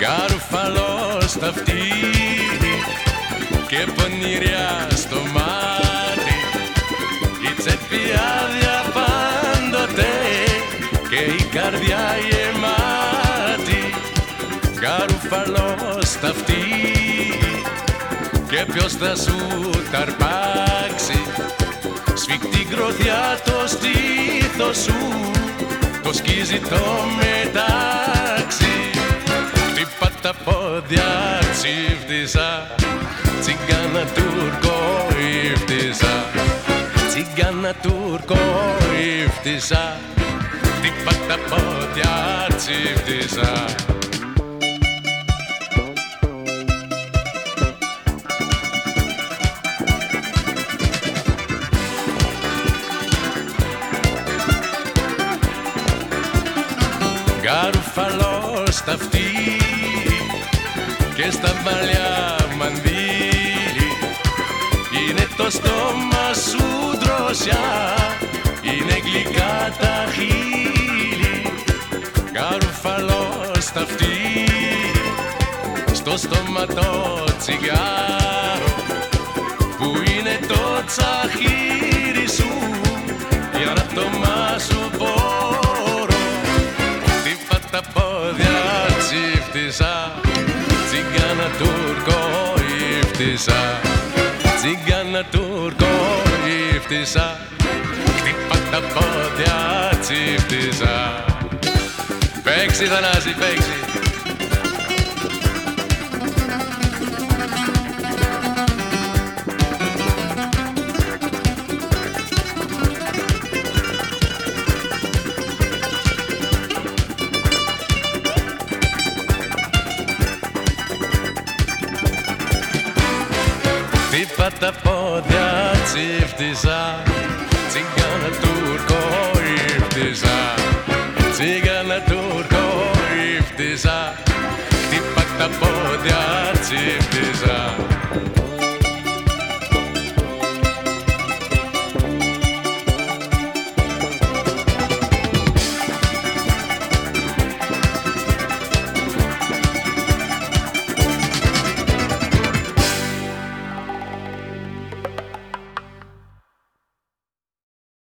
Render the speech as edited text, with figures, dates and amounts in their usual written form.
Γκαρουφαλό στα φτύρι και πονηριά στο μάτι, η τσέπη άδεια πάντοτε και η καρδιά γεμάτη. Γκαρουφαλό στα φτύρι και ποιος θα σου ταρπάξει, σφιχτή γροθιά το στήθος σου, το σκίζει το μετάξι. Χτύπα τα πόδια, τσίφτισα, τσιγκάνα Τούρκο ύφτισα, τσιγκάνα Τούρκο ύφτισα. Χτύπα τα πόδια, τσίφτισα. Γκαρουφαλό στα φτύρι και στα μαλλιά μανδύλι, είναι το στόμα σου δροσιά, είναι γλυκά τα χείλη. Γκαρουφαλό στα φτύρι, στο στόμα το τσιγάρο, που είναι το τσαχύρι σου, για να το μάσου μπορώ. Χτύπα τα πόδια, τσίφτισα, τσιγκάνα Τούρκο ύφτισα, τσιγκάνα Τούρκο ύφτισα. Χτύπα τα πόδια, τσίφτισα. Παίξει Θανάση, παίξει. Χτύπα τα πόδια,